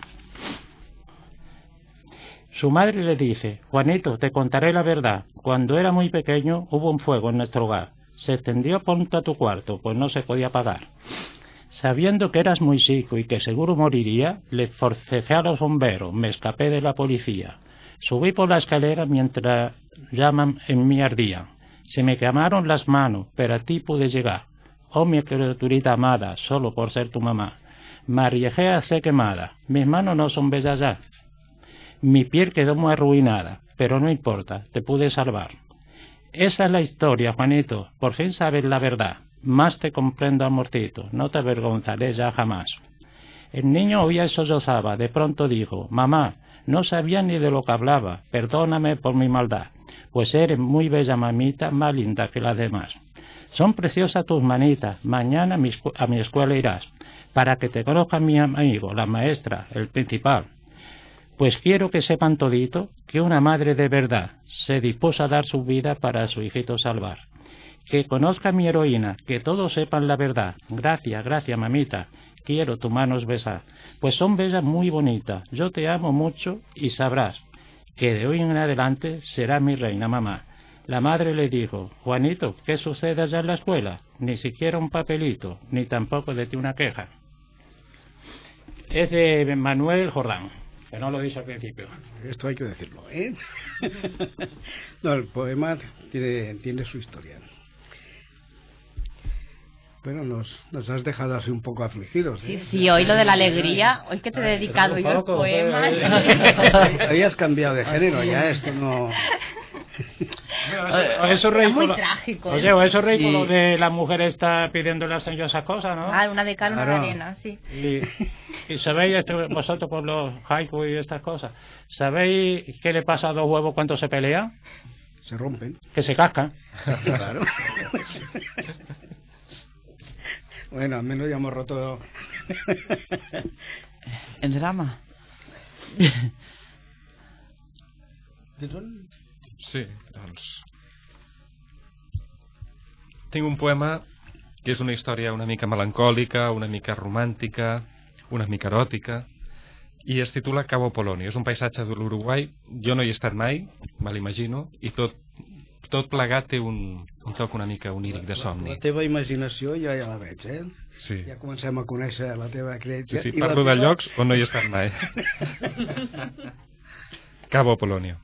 Speaker 5: Su madre le dice, Juanito, te contaré la verdad. Cuando era muy pequeño hubo un fuego en nuestro hogar. Se extendió ponte a tu cuarto, pues no se podía apagar. Sabiendo que eras muy chico y que seguro moriría, le forcejé a los bomberos, me escapé de la policía. Subí por la escalera mientras llaman en mí ardía. Se me quemaron las manos, pero a ti pude llegar. Oh, mi criaturita amada, solo por ser tu mamá. Mariejea sé quemada, mis manos no son bellas ya. Mi piel quedó muy arruinada, pero no importa, te pude salvar. Esa es la historia, Juanito, por fin sabes la verdad. Más te comprendo, amorcito, no te avergonzaré ya jamás. El niño oía y sollozaba, de pronto dijo, mamá, no sabía ni de lo que hablaba, perdóname por mi maldad, pues eres muy bella mamita, más linda que las demás. Son preciosas tus manitas, mañana a mi escuela irás, para que te conozca mi amigo, la maestra, el principal. Pues quiero que sepan todito que una madre de verdad se dispuso a dar su vida para a su hijito salvar. Que conozca mi heroína, que todos sepan la verdad. Gracias, gracias, mamita, quiero tu manos besar. Pues son bellas muy bonitas, yo te amo mucho y sabrás que de hoy en adelante será mi reina, mamá. La madre le dijo, Juanito, ¿qué sucede allá en la escuela? Ni siquiera un papelito, ni tampoco de ti una queja. Es de Manuel Jordán. Que no lo dice al principio.
Speaker 2: Esto hay que decirlo, ¿eh? No, el poema tiene su historia. Bueno, nos has dejado así un poco afligidos, ¿eh?
Speaker 3: Sí, hoy lo de la alegría, hoy que te he dedicado yo el poema.
Speaker 2: Habías cambiado de género, ya esto no...
Speaker 5: Eso
Speaker 3: muy trágico.
Speaker 5: Oye, eso ridículo de la mujer está pidiéndole al Señor esas cosas, ¿no?
Speaker 3: Ah, una de cal, una de arena, sí.
Speaker 5: Y sabéis, vosotros por los haiku y estas cosas, ¿sabéis qué le pasa a dos huevos cuando se pelean?
Speaker 2: Se rompen.
Speaker 5: Que se cascan.
Speaker 2: Claro. Bueno, al menos ya hemos roto
Speaker 4: el drama.
Speaker 6: Sí, doncs... Tinc un poema que és una història una mica melancòlica, una mica romàntica, una mica eròtica, i es titula Cabo Polonio. És un paisatge de l'Uruguai, jo no hi he estat mai, me l'imagino, i tot plegat té un toc una mica oníric de somni.
Speaker 2: La teva imaginació ja la veig, eh?
Speaker 6: Sí.
Speaker 2: Ja comencem a conèixer la teva creença.
Speaker 6: Sí, parlo de llocs on no hi he estat mai. Cabo Polonio.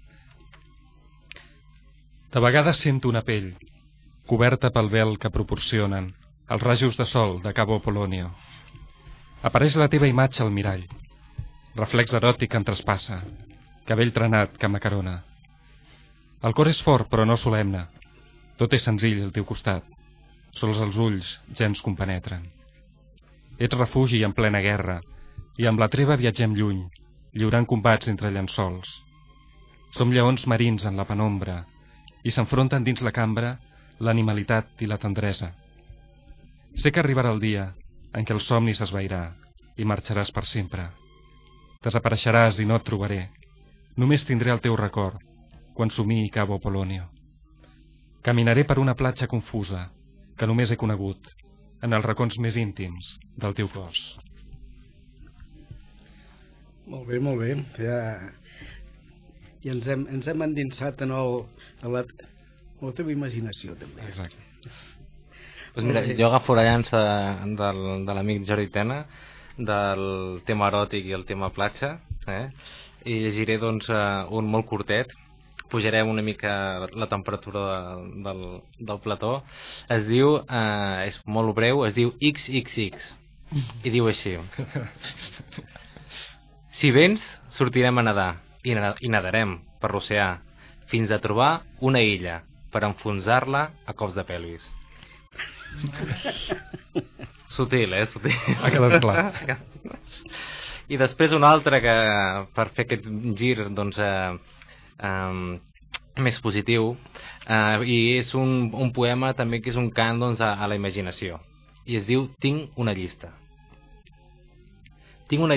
Speaker 6: De vegades sento una pell, coberta pel vel que proporcionen els rajos de sol de Cabo Polonio. Apareix la teva imatge al mirall, reflex eròtic que em traspassa, cabell trenat que m'acarona. El cor és fort però no solemne, tot és senzill al teu costat, sols els ulls gens compenetren. Ets refugi en plena guerra, i amb la treva viatgem lluny, lliurant combats entre llençols. Som lleons marins en la penombra, i s'enfronten dins la cambra l'animalitat i la tendresa. Sé que arribarà el dia en què el somni s'esvairà i marxaràs per sempre. Desapareixeràs i no et trobaré. Només tindré el teu record quan somiï Cabo Polonio. Caminaré per una platja confusa que només he conegut en els racons més íntims del teu cos.
Speaker 2: Molt bé, molt bé. I ens hem endinsat en la teva imaginació també.
Speaker 6: Exacte.
Speaker 7: Pues mira, jo agafo la llança de l'amic Jordi Tena del tema eròtic i el tema platja, i llegiré doncs un molt curtet. Pujarem una mica la temperatura del plató. Es diu, és molt breu, es diu XXX i diu així: si vens sortirem a nedar i nadarem per l'oceà fins a trobar una illa per enfonsar-la a cops de pelvis. Sutil, sutil.
Speaker 6: Ha quedat clar.
Speaker 7: I després un altre que, per fer aquest gir doncs, més positiu, i és un poema també que és un cant doncs, a la imaginació, i es diu Tinc una llista. Tinc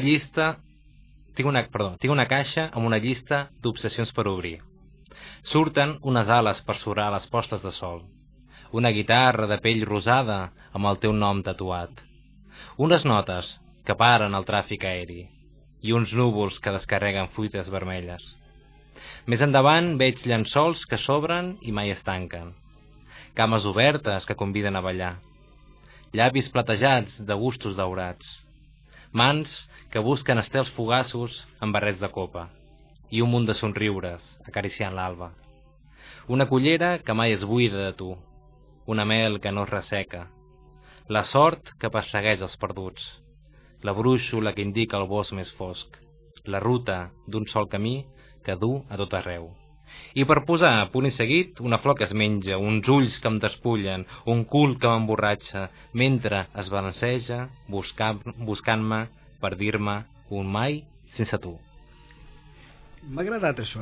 Speaker 7: una caixa amb una llista d'obsessions per obrir. Surten unes ales per surar les postes de sol, una guitarra de pell rosada amb el teu nom tatuat, unes notes que paren el tràfic aeri i uns núvols que descarreguen fuites vermelles. Més endavant veig llençols que s'obren i mai es tanquen, cames obertes que conviden a ballar, llavis platejats de gustos daurats, mans que busquen estels fugaços amb barrets de copa i un munt de somriures acariciant l'alba, una cullera que mai es buida de tu, una mel que no es resseca, la sort que persegueix els perduts, la brúixola que indica el bosc més fosc, la ruta d'un sol camí que du a tot arreu. I per posar a punt i seguit, una flor que es menja, uns ulls que em despullen, un cul que m'emborratxa, mentre es balanceja buscant-me per dir-me un mai sense tu.
Speaker 2: M'ha agradat això,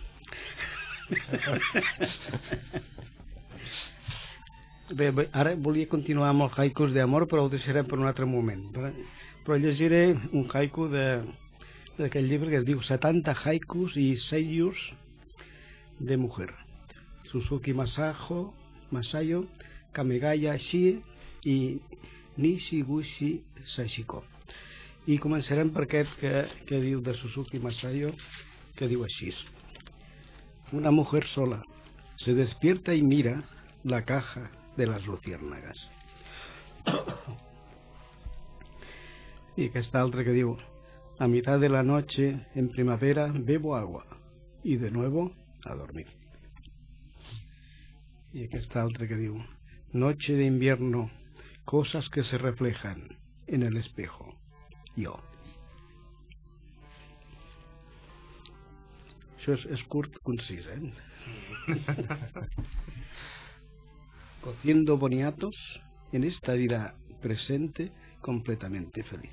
Speaker 2: Bé, ara volia continuar amb els haikus d'amor, però ho deixarem per un altre moment. Però llegiré un haiku d'aquell llibre que es diu 70 haikus y seiyus de mujer. Suzuki Masayo, Kamegaya Shi i Nishiguchi Sashiko. I començarem per aquest que diu de Suzuki Masayo, que diu així: una mujer sola se despierta y mira la caja de las luciérnagas. Y aquesta altra que diu: a mitad de la noche en primavera bebo agua y de nuevo a dormir. Y aquesta altra que diu: noche de invierno, cosas que se reflejan en el espejo. Yo. Això és curt, concís, Cociendo boniatos en esta vida presente completamente feliz.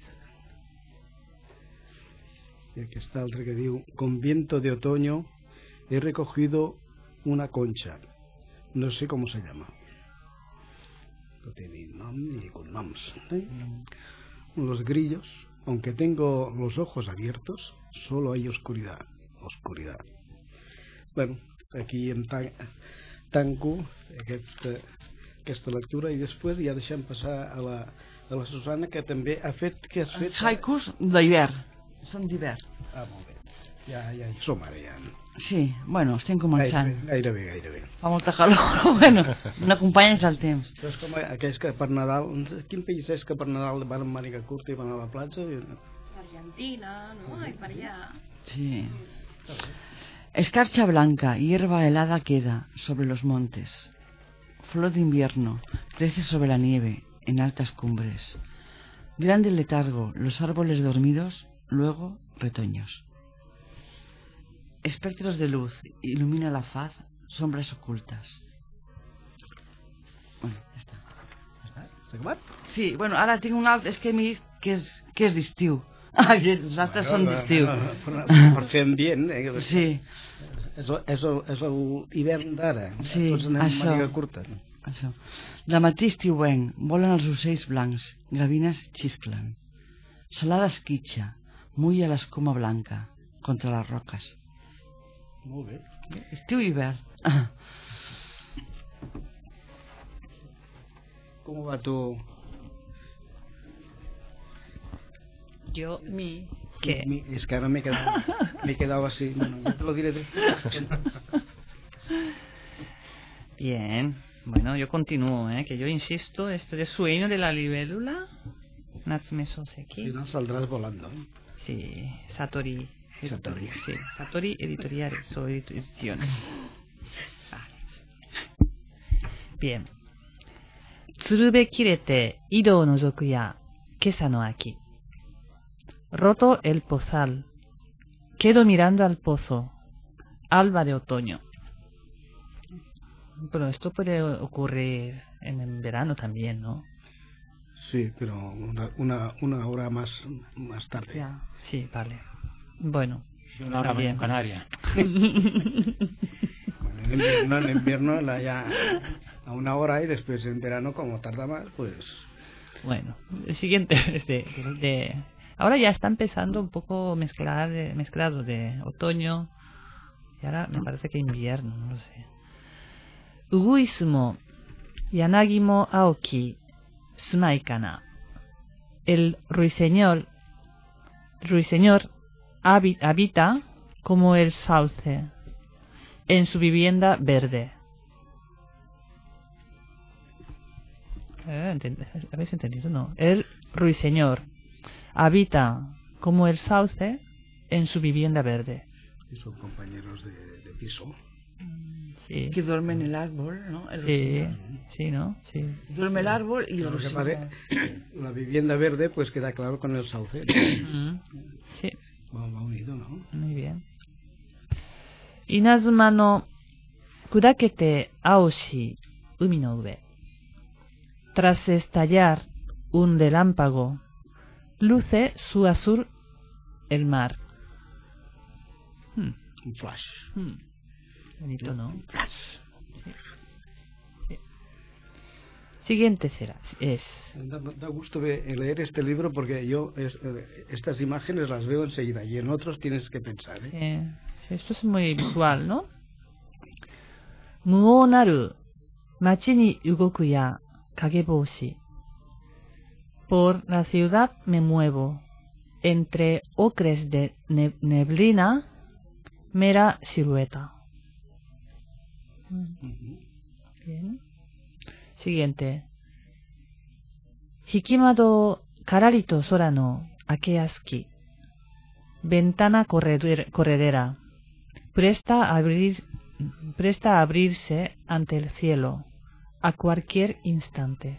Speaker 2: Y aquesta altra que diu: con viento de otoño he recogido una concha, no sé cómo se llama, no tiene nombre ni con nombres, los grillos, aunque tengo los ojos abiertos, solo hay oscuridad. Bueno, aquí em tanco aquesta lectura i després ja deixem passar a la Susana, que també ha fet...
Speaker 4: Haikus d'hivern, són d'hivern.
Speaker 2: Molt bé, ja hi som ara ja.
Speaker 4: Sí, bueno, estem començant.
Speaker 2: Gairebé.
Speaker 4: Fa molta calor, però bueno, n'acompanyes el temps.
Speaker 2: Això és com aquells que per Nadal... Quin país és que per Nadal van amb màniga curta i van a la platja?
Speaker 3: Argentina, ¿no? Y para allá.
Speaker 4: Sí. Escarcha blanca, hierba helada queda sobre los montes. Flor de invierno, crece sobre la nieve, en altas cumbres. Grande letargo, los árboles dormidos, luego retoños. Espectros de luz, ilumina la faz, sombras ocultas. Bueno, ja està.
Speaker 2: S'ha acabat?
Speaker 4: Sí, bueno, ara tinc un altre, és que és d'estiu. Els altres són d'estiu.
Speaker 2: Per fer ambient,
Speaker 4: Sí.
Speaker 2: És l'hivern d'ara.
Speaker 4: Sí,
Speaker 2: tots anem amb màniga curta.
Speaker 4: Això. De matí estiuenc, volen els ocells blancs, gavines xisclen. Salada esquitxa, mulla l'escuma blanca contra les roques.
Speaker 2: Molt bé.
Speaker 4: Estiu i hivern.
Speaker 2: ¿Cómo va tu...?
Speaker 8: Yo, ¿qué?
Speaker 2: Es que ahora me he quedado así. Bueno, yo te lo diré después.
Speaker 8: Bien. Bueno, yo continúo, que yo insisto, este de Sueño de la libélula, Natsume Soseki.
Speaker 2: Si no, saldrás volando.
Speaker 8: Sí, Satori. Sí, Satori Editoriales o Ediciones. Vale. Bien. Tsurube kirete, ido nozoku ya, kesa no aki. Roto el pozal. Quedo mirando al pozo. Alba de otoño. Pero esto puede ocurrir en el verano también, ¿no?
Speaker 2: Sí, pero una hora más tarde.
Speaker 8: Ya. Sí, vale. Bueno.
Speaker 5: Una hora bien, Canaria.
Speaker 2: Bueno, en invierno ya a una hora y después en verano, como tarda más, pues...
Speaker 8: Bueno, el siguiente ahora ya está empezando un poco mezclado de otoño y ahora me parece que invierno, no lo sé. Uguisumo yanagimo aoki sumai kana. El ruiseñor habita como el sauce en su vivienda verde. ¿Habéis entendido? No. El ruiseñor habita como el sauce en su vivienda verde.
Speaker 2: Y son compañeros de piso.
Speaker 8: Sí.
Speaker 4: Que duerme en el árbol, ¿no?
Speaker 8: Sí, ¿no? Sí.
Speaker 4: Duerme el árbol y
Speaker 2: claro, la vivienda verde pues queda claro con el sauce.
Speaker 8: Sí.
Speaker 2: Va unido, ¿no?
Speaker 8: Muy bien. Inazuma no kudakete aoshi umi no ue. Tras estallar un relámpago, luce su azul el mar.
Speaker 2: Un flash.
Speaker 8: Bonito, ¿no? Flash. Sí. Siguiente es...
Speaker 2: Da gusto leer este libro porque yo estas imágenes las veo enseguida y en otros tienes que pensar, ¿eh?
Speaker 8: Sí, esto es muy visual, ¿no? Muo naru machi ni ugoku ya kageboshi. Por la ciudad me muevo, entre ocres de neblina, mera silueta. Bien. Siguiente. Hikimado kararito sora no akeyasuki. Ventana corredera. Presta a abrirse ante el cielo a cualquier instante.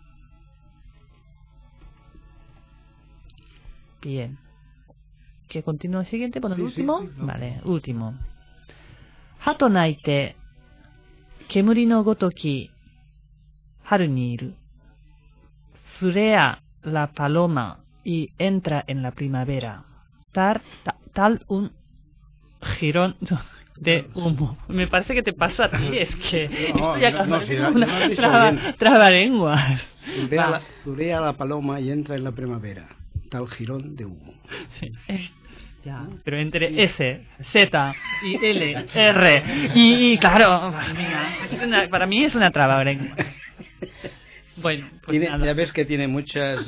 Speaker 8: Bien. ¿Que continúa el siguiente? Bueno, el último. Sí, vale, último. Hato naite kemuri no gotoki haru ni iru. Florea la paloma y entra en la primavera. Tal un jirón de humo. Me parece que te pasó a ti, es que esto ya trabalenguas.
Speaker 2: Florea la paloma y entra en la primavera. Tal jirón de humo.
Speaker 8: Sí. Ya, pero entre S, Z y L, R y claro, para mí es una trabalengua. Bueno, pues
Speaker 2: ya ves que tiene muchas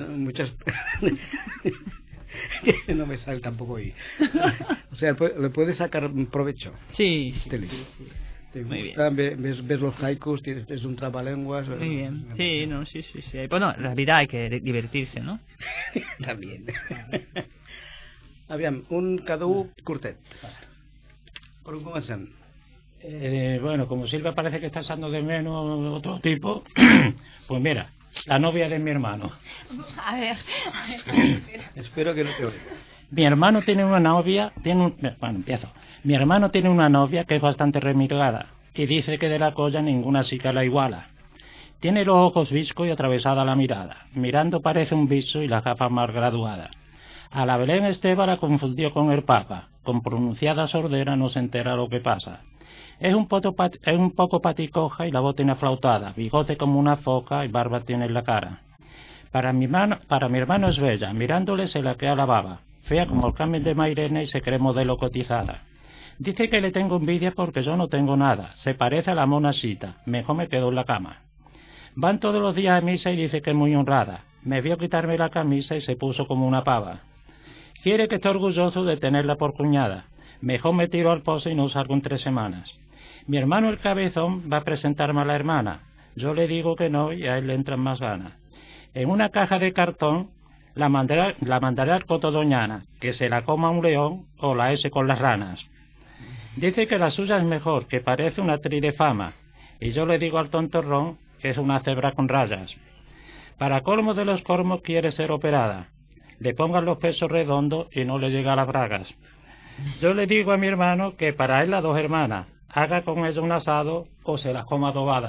Speaker 2: que no me sale tampoco hoy. O sea, le puedes sacar provecho.
Speaker 8: Sí,
Speaker 2: ¿Te gusta? ¿Ves los haikus? Es un trabalenguas.
Speaker 8: Muy bien. Sí, no, sí. Bueno, en la vida hay que divertirse, ¿no?
Speaker 2: También. Aviam, un cadú curtet. Por un començant.
Speaker 5: Bueno, como Silvia parece que está echando de menos otro tipo, pues mira, la novia de mi hermano.
Speaker 3: A ver.
Speaker 2: Espero que no te oiga.
Speaker 5: Mi hermano tiene una novia, empiezo. Mi hermano tiene una novia que es bastante remirgada y dice que de la colla ninguna chica la iguala. Tiene los ojos viscos y atravesada la mirada. Mirando parece un bicho y las gafas más graduadas. A la Belén Esteban la confundió con el Papa. Con pronunciada sordera no se entera lo que pasa. Es un poco paticoja y la voz tiene aflautada, bigote como una foca y barba tiene en la cara. Para mi hermano es bella, mirándole se la queda la baba, fea como el camel de Mairena y se cree modelo cotizada. Dice que le tengo envidia porque yo no tengo nada, se parece a la monasita, mejor me quedo en la cama. Van todos los días a misa y dice que es muy honrada, me vio quitarme la camisa y se puso como una pava. Quiere que esté orgulloso de tenerla por cuñada, mejor me tiro al pozo y no salgo en 3 semanas. Mi hermano el cabezón va a presentarme a la hermana, yo le digo que no y a él le entran más ganas. En una caja de cartón la mandaré al Cotodoñana, que se la coma un león o la S con las ranas. Dice que la suya es mejor, que parece una actriz de fama, y yo le digo al tontorrón que es una cebra con rayas. Para colmo de los colmos quiere ser operada, le pongan los pesos redondos y no le llega a las bragas. Yo le digo a mi hermano que para él las 2 hermanas, haga con ella un asado o se la coma adobada.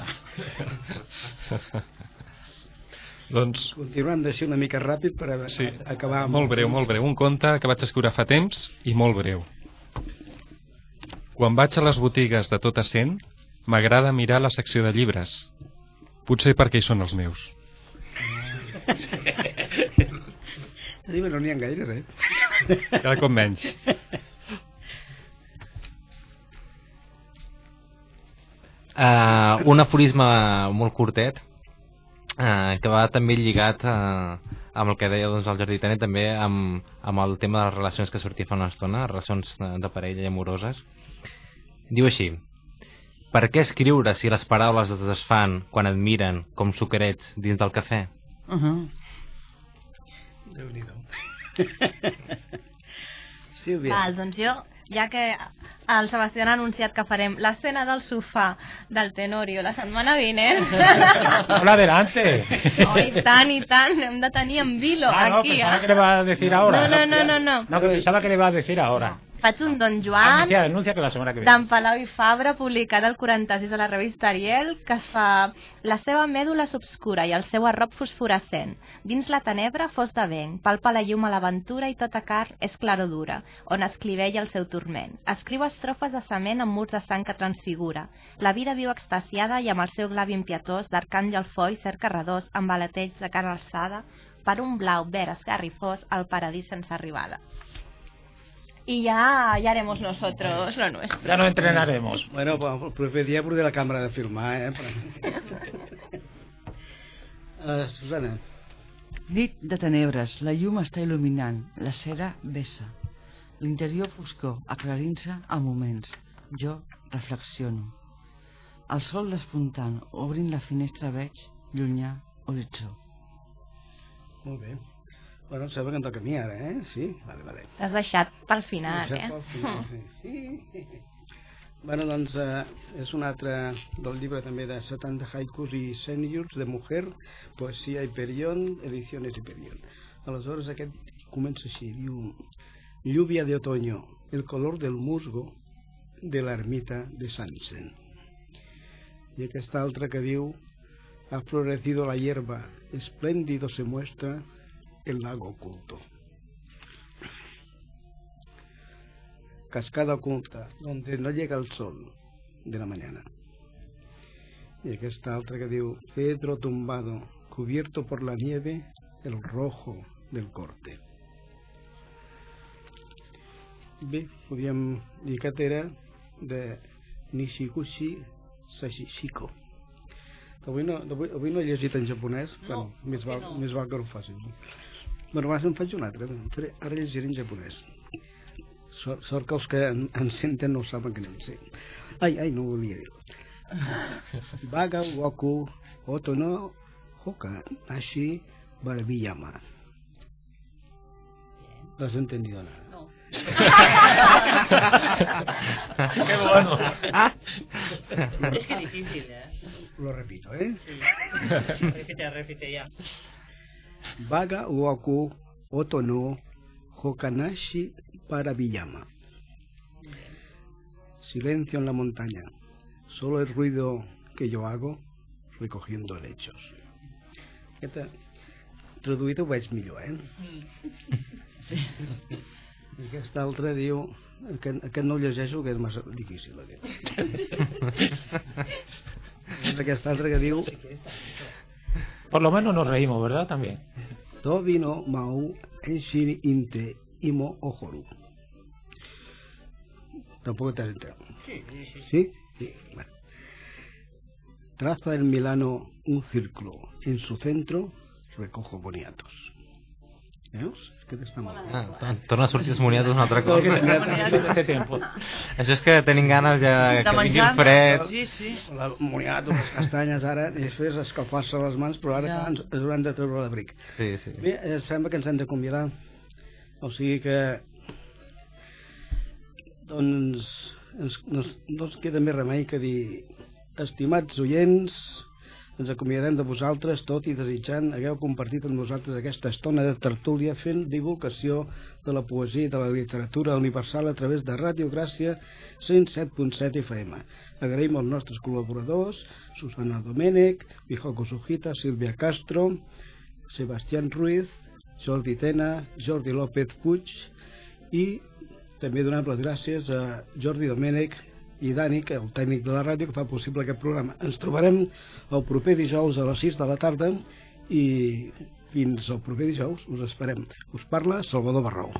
Speaker 6: Doncs...
Speaker 2: Continuem d'així una mica ràpid per acabar amb...
Speaker 6: Molt breu. Un conte que vaig escriure fa temps i molt breu. Quan vaig a les botigues de tot essent, m'agrada mirar la secció de llibres. Potser perquè hi són els meus.
Speaker 2: Sí, però no n'hi ha gaires,
Speaker 6: Cada cop menys.
Speaker 7: Un aforisme molt curtet que va també lligat amb el que deia el Jardí Taner, també amb el tema de les relacions que sortia fa una estona, relacions de parella i amoroses. Diu així: per què escriure si les paraules es desfan quan et miren com sucarets dins del cafè?
Speaker 2: Déu-n'hi-do. Sílvia.
Speaker 3: Val, doncs jo, ja que el Sebastià ha anunciat que farem l'escena del sofà del Tenorio la setmana vinent.
Speaker 5: Hola, adelante.
Speaker 3: Oh, i tant, hem de tenir en vilo aquí.
Speaker 5: Pensaba que le va a decir ahora.
Speaker 3: No.
Speaker 5: No, que pensaba que le va a decir ahora.
Speaker 3: Faig un Don Joan
Speaker 5: anuncia que la setmana que ve.
Speaker 3: d'en Palau i Fabra, publicat al 46 a la revista Ariel, que fa la seva mèdula s'obscura i el seu arrop fosforescent. Dins la tenebra fos de vent, palpa la llum a l'aventura i tota car és clarodura, on es clivella el seu turment. Escriu estrofes de cement amb murs de sang que transfigura. La vida viu extasiada i amb el seu glavi impietós d'arcàngel foi cerca redós amb aletells de cara alçada per un blau verd esgarrifós al paradís sense arribada. Y ya haremos nosotros lo nuestro.
Speaker 5: Ya no entrenaremos.
Speaker 2: Bueno, pues el proper dia portaré la càmera de filmar, Susana.
Speaker 4: Nit de tenebres, la llum està il·luminant, la cera vessa. L'interior foscor, aclarint-se a moments. Jo reflexiono. El sol despuntant, obrint la finestra veig, llunyà, horitzó.
Speaker 2: Molt bé. Bueno, em sembla que em toca a mi ara, Sí? Vale.
Speaker 3: T'has deixat pel final,
Speaker 2: Sí. Bueno, doncs és un altre del llibre també de 70 haikus i sèniors de mujer, poesia Hyperion, ediciones Hyperion. Aleshores aquest comença així, diu: lluvia de otoño, el color del musgo de la ermita de Sansen. I aquesta altra que diu: ha florecido la hierba, espléndido se muestra el lago oculto. Cascada oculta, donde no llega el sol de la mañana. Y aquesta altra que diu: cedro tumbado, cubierto por la nieve, el rojo del corte. Bé, podríem dir que era de Nishiguchi Sashishiko. Avui no he llegit en japonès, no, més val que ho faci. Bueno, ara em faig un altre. Ara llegiré en japonès. Sort que els que en senten no ho saben que anem. Sí. Ai, no ho volia dir. Baga woku oto no hoka nashi barabiyama. ¿No has entendido nada?
Speaker 8: No.
Speaker 5: Qué bueno.
Speaker 8: Es que difícil,
Speaker 2: Lo repito,
Speaker 8: Sí. Repite ya.
Speaker 2: Baga woku oto no hokanashi barabiyama. Silencio en la montaña. Solo el ruido que yo hago recogiendo helechos. Traduït ho veig millor, I aquesta altra diu... Aquest no ho llegeixo, que és massa difícil, Aquesta altra que diu...
Speaker 5: Por lo menos nos reímos, ¿verdad? También.
Speaker 2: Tobi no mau enshiri inte imo ojoru. Tampoco te has enterado. Sí. Bueno. Traza el Milano un círculo. En su centro recojo boniatos. Veus? Aquest està molt bé.
Speaker 7: Torna a sortir els moniatos un altre cop. Això és que tenim ganes ja que vinguin freds.
Speaker 4: Sí.
Speaker 2: El moniato, les castanyes ara, i després escalfar-se les mans, però ara ens hauran de treure l'abric.
Speaker 7: Sí.
Speaker 2: Bé, sembla que ens hem d'acomiadar. O sigui que doncs no ens queda més remei que dir: estimats oients, ens acomiadem de vosaltres, tot i desitjant hagueu compartit amb nosaltres aquesta estona de tertúlia fent divulgació de la poesia i de la literatura universal a través de Ràdio Gràcia 107.7 FM. Agraïm als nostres col·laboradors, Susana Domènech, Mijoko Sujita, Sílvia Castro, Sebastián Ruiz, Jordi Tena, Jordi López Puig, i també donem les gràcies a Jordi Domènech i Dani, que és el tècnic de la ràdio que fa possible aquest programa. Ens trobarem el proper dijous a les 6 de la tarda i fins al proper dijous us esperem. Us parla Salvador Barrau.